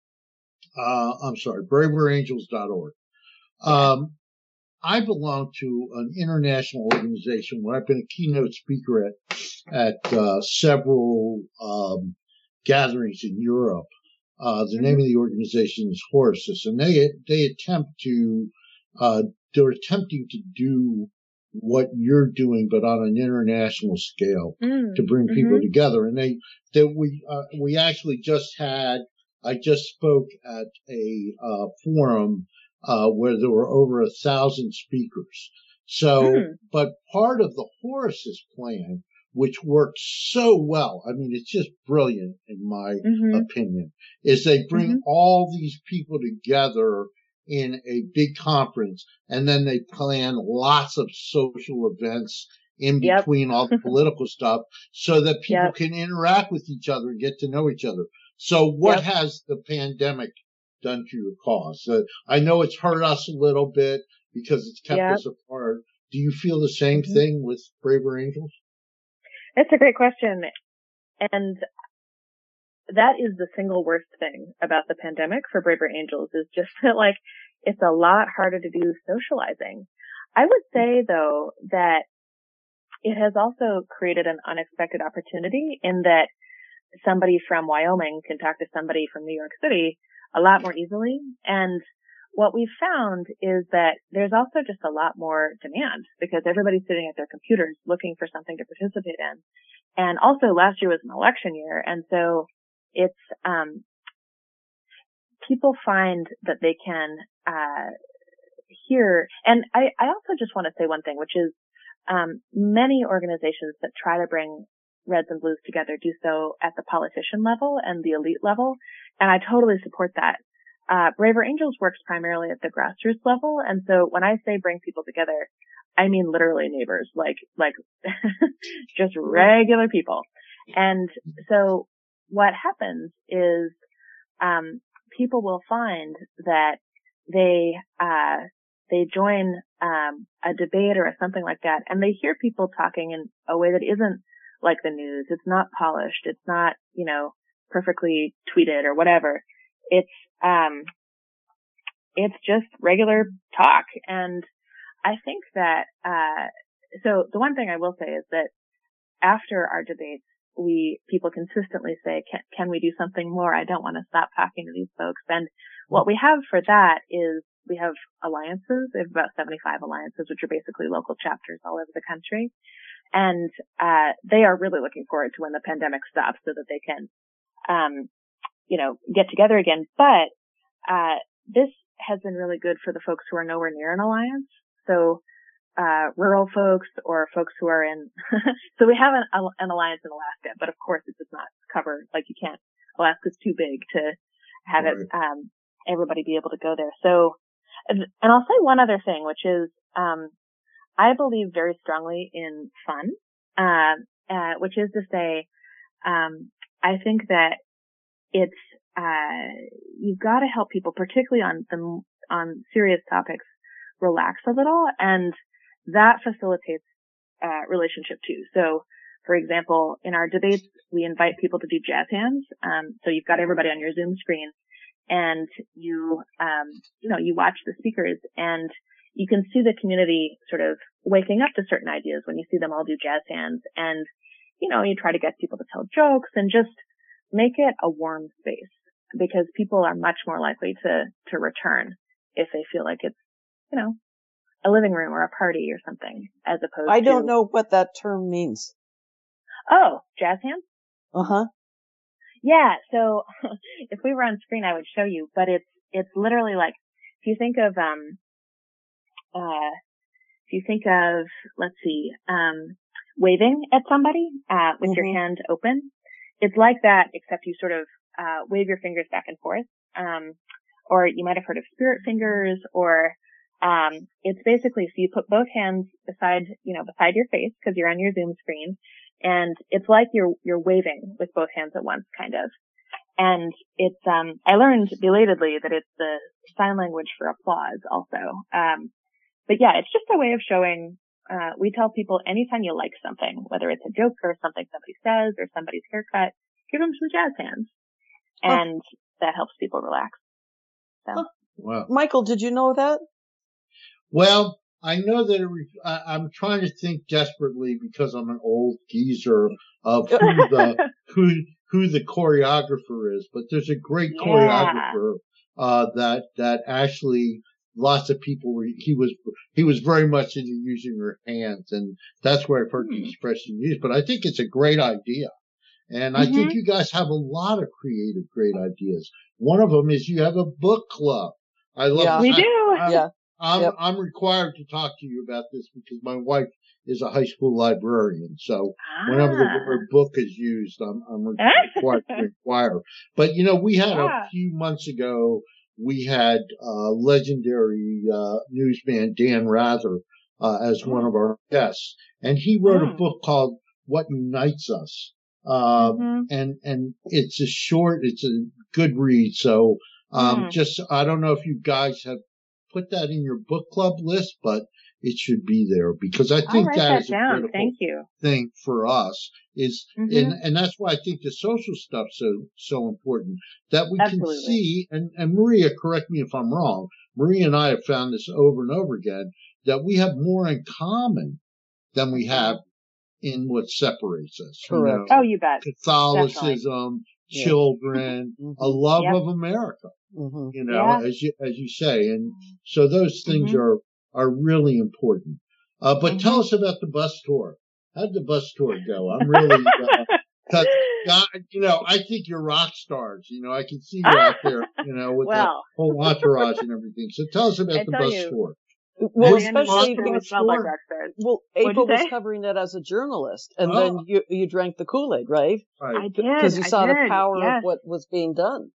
Uh, I'm sorry, braver angels dot org. Yeah. Um, I belong to an international organization where I've been a keynote speaker at at uh, several um, gatherings in Europe. Uh, the mm-hmm. name of the organization is Horasis, and they they attempt to uh, they're attempting to do what you're doing, but on an international scale, mm. to bring mm-hmm. people together. And they that we uh, we actually just had I just spoke at a uh, forum. Uh, where there were over a thousand speakers. So, mm. but part of the Horasis plan, which works so well, I mean, it's just brilliant in my mm-hmm. opinion, is they bring mm-hmm. all these people together in a big conference, and then they plan lots of social events in between yep. all the political stuff so that people yep. can interact with each other and get to know each other. So what yep. has the pandemic done to your cause? Uh, I know it's hurt us a little bit because it's kept yep. us apart. Do you feel the same mm-hmm. thing with Braver Angels? It's a great question. And that is the single worst thing about the pandemic for Braver Angels is just that, like, it's a lot harder to do socializing. I would say, though, that it has also created an unexpected opportunity in that somebody from Wyoming can talk to somebody from New York City a lot more easily. And what we've found is that there's also just a lot more demand because everybody's sitting at their computers looking for something to participate in. And also last year was an election year. And so it's, um, people find that they can, uh, hear. And I, I also just want to say one thing, which is, um, many organizations that try to bring Reds and Blues together do so at the politician level and the elite level. And I totally support that. Uh, Braver Angels works primarily at the grassroots level. And so when I say bring people together, I mean literally neighbors, like, like just regular people. And so what happens is, um, people will find that they, uh, they join, um, a debate or something like that, and they hear people talking in a way that isn't like the news. It's not polished. It's not, you know, perfectly tweeted or whatever. It's, um, it's just regular talk. And I think that, uh, so the one thing I will say is that after our debates, we, people consistently say, can, can we do something more? I don't want to stop talking to these folks. And what we have for that is we have alliances. We have about seventy-five alliances, which are basically local chapters all over the country. And, uh, they are really looking forward to when the pandemic stops so that they can, um, you know, get together again. But, uh, this has been really good for the folks who are nowhere near an alliance. So, uh, rural folks or folks who are in, so we have an, an alliance in Alaska, but of course it does not cover, like you can't, Alaska's too big to have right. it, um, everybody be able to go there. So, and I'll say one other thing, which is, um, I believe very strongly in fun, uh, uh, which is to say, um, I think that it's, uh, you've got to help people, particularly on the, on serious topics, relax a little, and that facilitates, uh, relationship too. So, for example, in our debates, we invite people to do jazz hands. Um, so you've got everybody on your Zoom screen, and you, um, you know, you watch the speakers, and you can see the community sort of waking up to certain ideas when you see them all do jazz hands. And, you know, you try to get people to tell jokes and just make it a warm space, because people are much more likely to, to return if they feel like it's, you know, a living room or a party or something, as opposed to. I don't know what that term means. Oh, jazz hands? Uh-huh. Yeah. So if we were on screen, I would show you, but it's, it's literally like, if you think of, um, uh, if you think of, let's see, um, waving at somebody, uh, with Mm-hmm. your hand open, it's like that, except you sort of, uh, wave your fingers back and forth. Um, or you might have heard of spirit fingers, or, um, it's basically, so you put both hands beside, you know, beside your face because you're on your Zoom screen. And it's like you're, you're waving with both hands at once, kind of. And it's, um, I learned belatedly that it's the sign language for applause also. Um, but yeah, it's just a way of showing, uh, we tell people anytime you like something, whether it's a joke or something somebody says or somebody's haircut, give them some jazz hands. And oh. that helps people relax. So. Huh. Wow. Michael, did you know that? Well, I know that it re- I, I'm trying to think desperately because I'm an old geezer of who the who who the choreographer is, but there's a great yeah. choreographer uh, that that actually lots of people were. He was he was very much into using her hands, and that's where I've heard mm. the expression used. But I think it's a great idea, and I mm-hmm. think you guys have a lot of creative, great ideas. One of them is you have a book club. I love. Yeah, we I, do. I, yeah. I'm, yep. I'm required to talk to you about this because my wife is a high school librarian. So ah. whenever the word book is used, I'm, I'm required to inquire. But, you know, we had yeah. a few months ago, we had uh legendary uh newsman Dan Rather uh, as mm. one of our guests. And he wrote mm. a book called What Unites Us. Uh, mm-hmm. and, and it's a short, it's a good read. So, um, mm. just, I don't know if you guys have put that in your book club list, but it should be there because I think that, that that is down. a critical Thank you. thing for us is, mm-hmm. and, and that's why I think the social stuff's so, so important that we Absolutely. can see. And, and Maria, correct me if I'm wrong. Maria and I have found this over and over again that we have more in common than we have in what separates us. Correct. You know, oh, you bet. Catholicism, Definitely. children, mm-hmm. a love yep. of America. Mm-hmm. You know, yeah. as you as you say, and so those things mm-hmm. are are really important. Uh, but mm-hmm. tell us about the bus tour. How did the bus tour go? I'm really, uh, God, you know, I think you're rock stars. You know, I can see you out there, you know, with well. the whole entourage and everything. So tell us about I the bus you, tour. Well, especially because like rock stars. Well, April was covering it as a journalist, and oh. then you you drank the Kool-Aid, right? Right. I did because you saw I did, the power yes. of what was being done.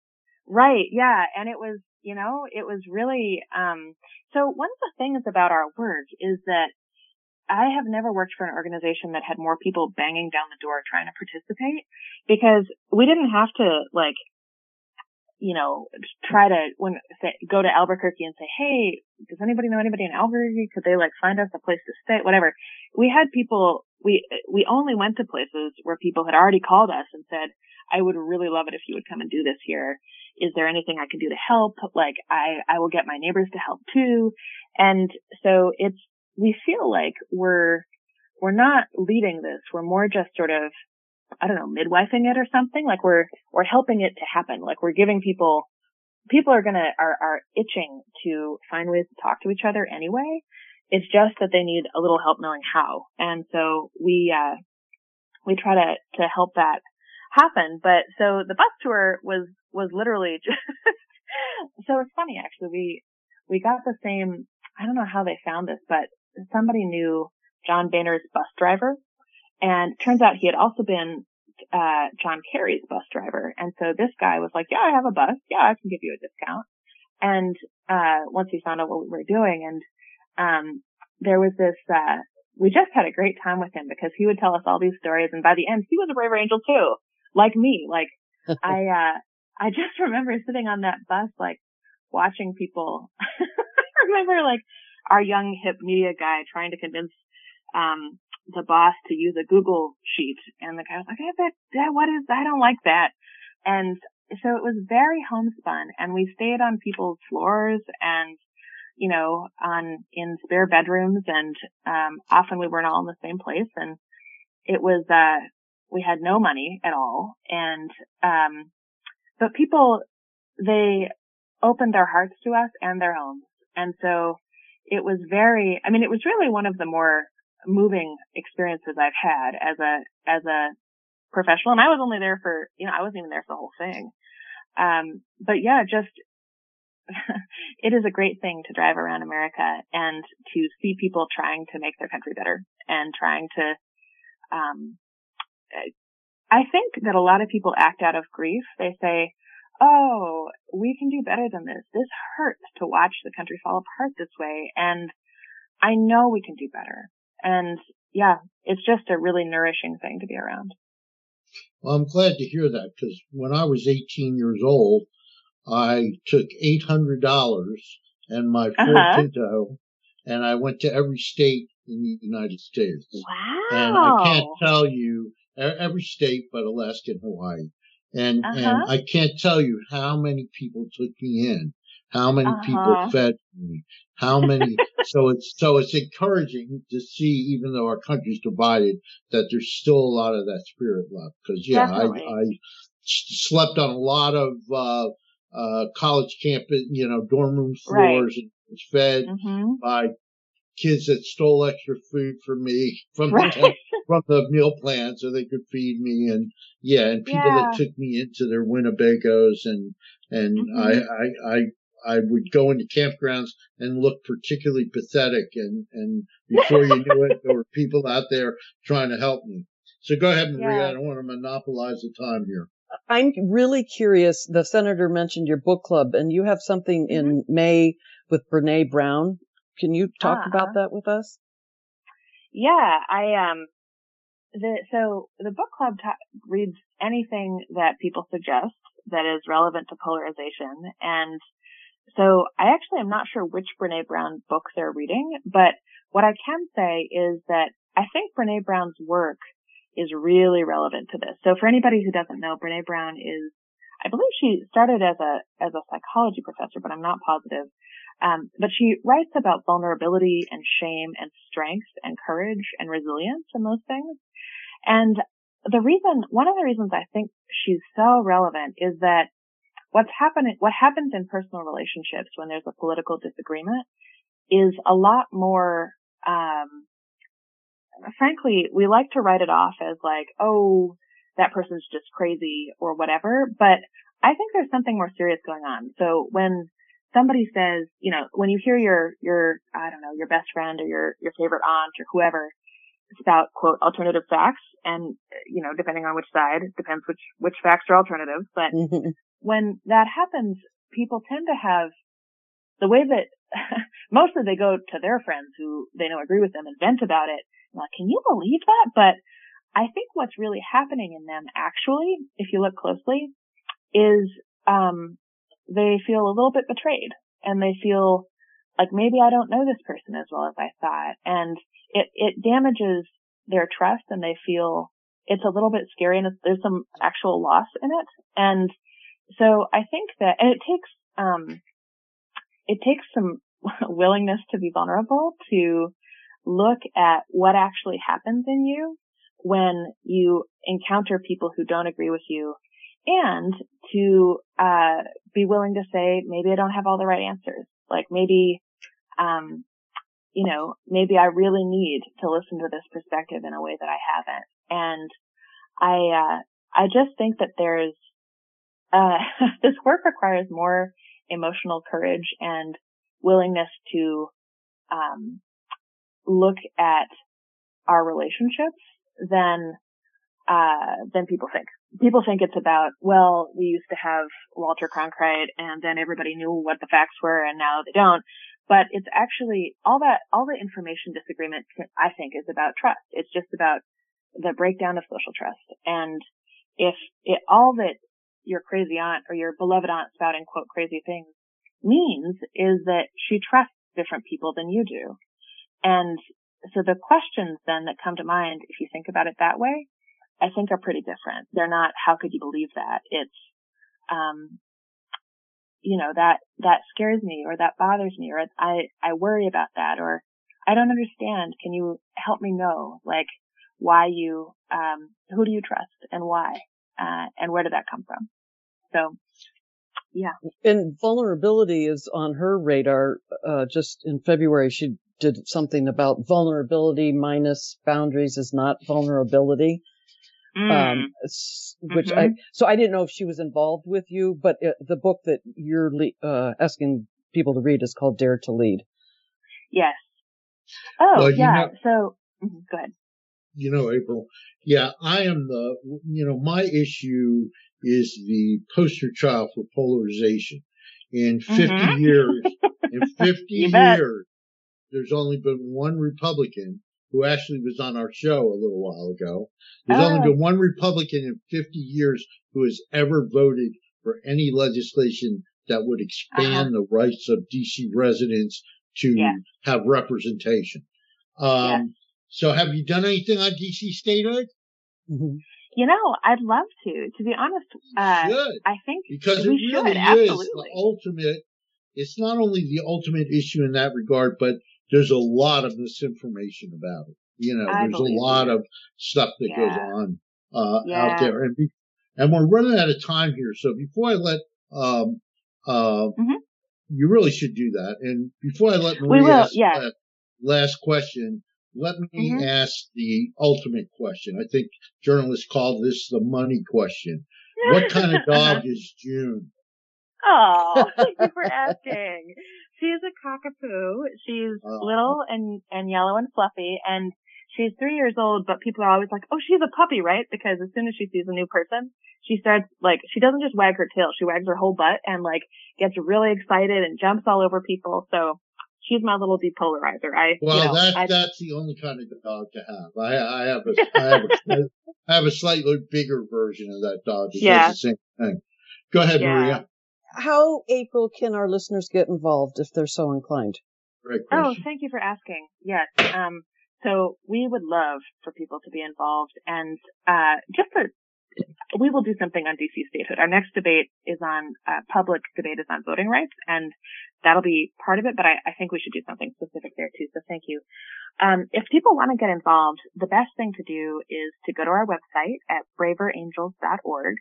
Right. Yeah, and it was, you know, it was really. Um, so one of the things about our work is that I have never worked for an organization that had more people banging down the door trying to participate, because we didn't have to like. you know, try to when say, go to Albuquerque and say, hey, does anybody know anybody in Albuquerque? Could they like find us a place to stay? Whatever. We had people, we, we only went to places where people had already called us and said, I would really love it if you would come and do this here. Is there anything I can do to help? Like I, I will get my neighbors to help too. And so it's, we feel like we're, we're not leading this. We're more just sort of, I don't know, midwifing it or something. Like we're, we're helping it to happen. Like we're giving people, people are gonna, are, are itching to find ways to talk to each other anyway. It's just that they need a little help knowing how. And so we, uh, we try to, to help that happen. But so the bus tour was, was literally just, so it's funny actually. We, we got the same, I don't know how they found this, but somebody knew John Boehner's bus driver. And it turns out he had also been uh John Kerry's bus driver. And so this guy was like, yeah, I have a bus. Yeah, I can give you a discount. And uh once he found out what we were doing, and um there was this uh we just had a great time with him because he would tell us all these stories, and by the end he was a Braver Angel too, like me. Like I uh I just remember sitting on that bus like watching people I remember like our young hip media guy trying to convince um the boss to use a Google sheet, and the guy was like, hey, that, that, what is, I don't like that. And so it was very homespun, and we stayed on people's floors and, you know, on, in spare bedrooms, and, um, often we weren't all in the same place, and it was, uh, we had no money at all, and, um, but people, they opened their hearts to us and their homes, and so it was very, I mean, it was really one of the more moving experiences I've had as a, as a professional. And I was only there for, you know, I wasn't even there for the whole thing. Um, but yeah, just it is a great thing to drive around America and to see people trying to make their country better and trying to, um, I think that a lot of people act out of grief. They say, oh, we can do better than this. This hurts to watch the country fall apart this way. And I know we can do better. And yeah, it's just a really nourishing thing to be around. Well, I'm glad to hear that, because when I was eighteen years old, I took eight hundred dollars and my Ford Uh-huh. Pinto, and I went to every state in the United States. Wow. And I can't tell you, e- every state but Alaska and Hawaii. And, and Uh-huh. I can't tell you how many people took me in, how many people Uh-huh. fed me, how many. so it's, so it's encouraging to see, even though our country's divided, that there's still a lot of that spirit left. Cause yeah, I, Definitely. I s- slept on a lot of, uh, uh, college campus, you know, dorm room Right. floors, and was fed Mm-hmm. by kids that stole extra food from me from Right. the from the meal plan so they could feed me, and yeah, and people Yeah. that took me into their Winnebagos, and and Mm-hmm. I, I I I would go into campgrounds and look particularly pathetic, and and before you knew it, there were people out there trying to help me. So go ahead, Maria. Yeah. I don't want to monopolize the time here. I'm really curious. The senator mentioned your book club, and you have something Mm-hmm. in May with Brene Brown. Can you talk Uh-huh. about that with us? Yeah, I um the so the book club ta- reads anything that people suggest that is relevant to polarization, and so I actually am not sure which Brene Brown book they're reading, but what I can say is that I think Brene Brown's work is really relevant to this. So for anybody who doesn't know, Brene Brown is, I believe she started as a as a psychology professor, but I'm not positive. Um, but she writes about vulnerability and shame and strength and courage and resilience and those things. And the reason, one of the reasons I think she's so relevant is that what's happening, what happens in personal relationships when there's a political disagreement is a lot more, um, frankly, we like to write it off as like, oh, that person's just crazy or whatever. But I think there's something more serious going on. So when somebody says, you know, when you hear your, your, I don't know, your best friend or your, your favorite aunt or whoever spout, quote, alternative facts, and, you know, depending on which side, depends which, which facts are alternative. But when that happens, people tend to have the way that mostly they go to their friends who they know agree with them and vent about it. Like, can you believe that? But I think what's really happening in them actually, if you look closely, is, um, they feel a little bit betrayed, and they feel like maybe I don't know this person as well as I thought. And it, it damages their trust, and they feel it's a little bit scary, and it's, there's some actual loss in it. And so I think that, and it takes, um, it takes some willingness to be vulnerable, to look at what actually happens in you when you encounter people who don't agree with you, and to uh be willing to say, maybe I don't have all the right answers. Like maybe, um, you know, maybe I really need to listen to this perspective in a way that I haven't. And I, uh, I just think that there's, uh, this work requires more emotional courage and willingness to, um, look at our relationships than, uh, than people think. People think it's about, well, we used to have Walter Cronkite and then everybody knew what the facts were and now they don't. But it's actually all that, all the information disagreement, I think, is about trust. It's just about the breakdown of social trust. And if it, all that your crazy aunt or your beloved aunt spouting, quote, crazy things means is that she trusts different people than you do. And so the questions then that come to mind, if you think about it that way, I think are pretty different. They're not, how could you believe that? It's, um, you know, that, that scares me, or that bothers me, or I, I worry about that, or I don't understand. Can you help me know, like, why you, um, who do you trust and why? Uh, and where did that come from? So, yeah. And vulnerability is on her radar. Uh, just in February, she did something about vulnerability minus boundaries is not vulnerability. Mm. Um, which mm-hmm. I, so I didn't know if she was involved with you, but uh, the book that you're le- uh, asking people to read is called Dare to Lead. Yes. Oh, well, yeah. Know, so, mm-hmm. go ahead. You know, April, yeah, I am the, you know, my issue is the poster child for polarization. In fifty mm-hmm. years, in fifty years, there's only been one Republican who actually was on our show a little while ago. There's oh. only been one Republican in fifty years who has ever voted for any legislation that would expand uh-huh. the rights of D C residents to yeah. have representation. Um, yeah. So have you done anything on D C statehood? Mm-hmm. You know, I'd love to. To be honest, uh, should. I think because we it really should. is Absolutely. the ultimate. It's not only the ultimate issue in that regard, but there's a lot of misinformation about it. You know, I there's a lot you. of stuff that yeah. goes on uh, yeah. out there, and be, and we're running out of time here. So before I let um, uh, mm-hmm. you really should do that, and before I let Maria we will. ask Yeah. that last question. Let me mm-hmm. ask the ultimate question. I think journalists call this the money question. What kind of dog is June? Oh, thank you for asking. She's a cockapoo. She's uh, little and, and yellow and fluffy, and she's three years old, but people are always like, oh, she's a puppy, right? Because as soon as she sees a new person, she starts, like, she doesn't just wag her tail, she wags her whole butt and, like, gets really excited and jumps all over people. So she's my little depolarizer. I well, you know, that's I, that's the only kind of dog to have. I, I have a I have a, I have a slightly bigger version of that dog that yeah. does the same thing. Go ahead, yeah. Maria. How, April, can our listeners get involved if they're so inclined? Great question. Oh, thank you for asking. Yes. Um. So we would love for people to be involved, and uh, just for we will do something on D C statehood. Our next debate is on uh, public debate is on voting rights, and that'll be part of it. But I, I think we should do something specific there too. So thank you. Um, if people want to get involved, the best thing to do is to go to our website at braver angels dot org,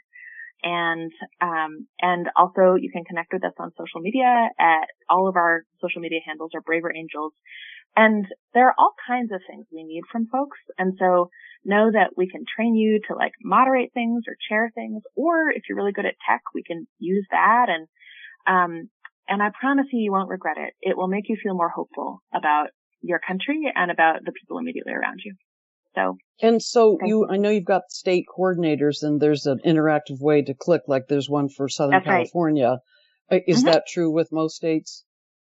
and um, and also you can connect with us on social media. At all of our social media handles are Braver Angels. And there are all kinds of things we need from folks. And so know that we can train you to like moderate things or chair things, or if you're really good at tech, we can use that. And, um, and I promise you, you won't regret it. It will make you feel more hopeful about your country and about the people immediately around you. So. And so you, you, I know you've got state coordinators and there's an interactive way to click, like there's one for Southern That's California. Right. Is mm-hmm. that true with most states?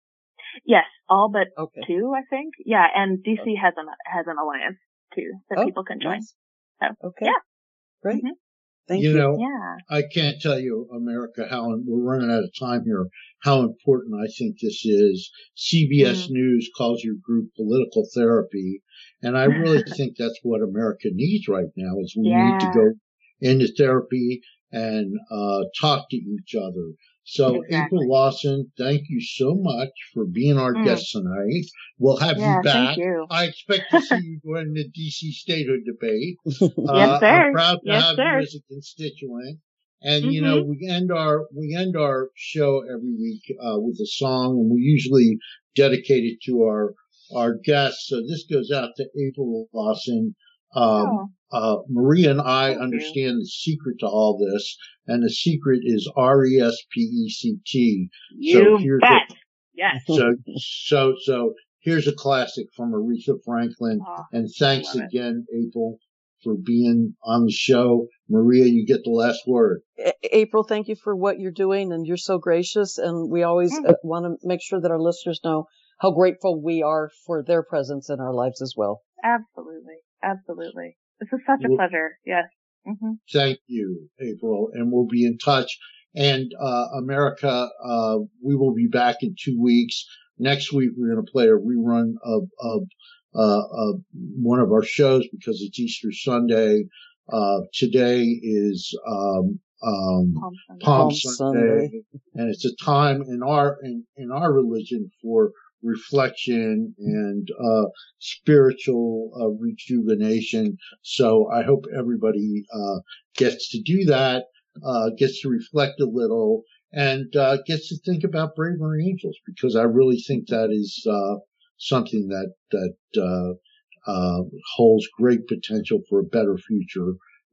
Yes, all but okay. two, I think. Yeah, and D C has an has an alliance too that oh, people can join. Nice. So okay, yeah, great. Mm-hmm. Thank you. You know, yeah. I can't tell you, America, how we're running out of time here. How important I think this is. C B S mm. News calls your group political therapy, and I really think that's what America needs right now. Is we yeah. need to go into therapy and uh talk to each other. So, exactly. April Lawson, thank you so much for being our mm. guest tonight. We'll have yeah, you back. Thank you. I expect to see you during the D C statehood debate. yes, uh, sir. I'm proud to yes, have sir. you as a constituent. And, mm-hmm. you know, we end our, we end our show every week, uh, with a song, and we usually dedicate it to our, our guests. So this goes out to April Lawson. Um, oh. uh, Maria and I Thank understand you. the secret to all this, and the secret is R E S P E C T. You so here's bet. A, yes. So, so, so here's a classic from Aretha Franklin. Oh, and thanks again, it. April, for being on the show. Maria, you get the last word. April, thank you for what you're doing, and you're so gracious. And we always mm. uh, want to make sure that our listeners know how grateful we are for their presence in our lives as well. Absolutely. Absolutely. This is such a well, pleasure. Yes. Mm-hmm. Thank you, April. And we'll be in touch. And, uh, America, uh, we will be back in two weeks. Next week, we're going to play a rerun of, of, uh, of one of our shows because it's Easter Sunday. Uh, today is, um, um, Palm Sunday. Palm Palm Sunday, Sunday. And it's a time in our, in, in our religion for reflection and uh spiritual uh, rejuvenation. So I hope everybody uh gets to do that, uh gets to reflect a little, and uh gets to think about Braver Angels, because I really think that is uh something that that uh uh holds great potential for a better future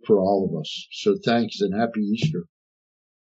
for all of us. So thanks and happy Easter.